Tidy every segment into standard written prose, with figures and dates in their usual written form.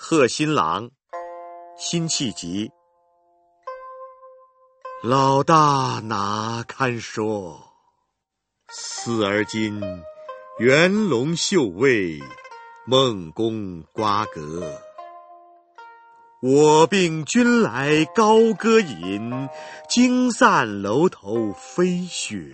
贺新郎，辛弃疾。老大哪堪说，思而今，元龙绣卫，孟公瓜葛。我病君来高歌饮，惊散楼头飞雪。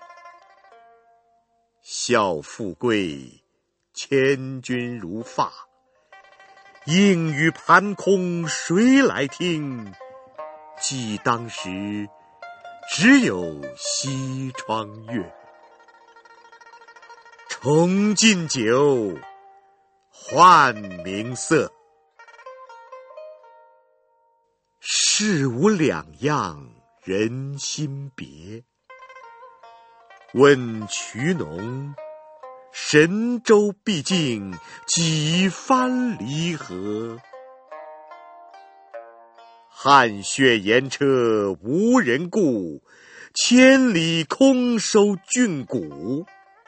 笑富贵，千钧如发，应语盘空谁来听？记当时，只有西窗月。重敬酒，换名色。事无两样，人心别。问渠农，神州毕竟几番离合？汗血盐车无人顾，千里空收郡谷。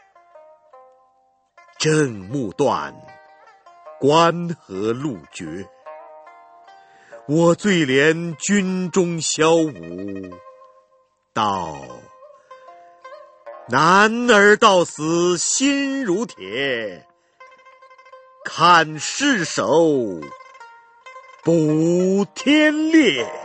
正目断，关河路绝。我最怜军中骁武，道男儿到死心如铁，看尸首补天裂。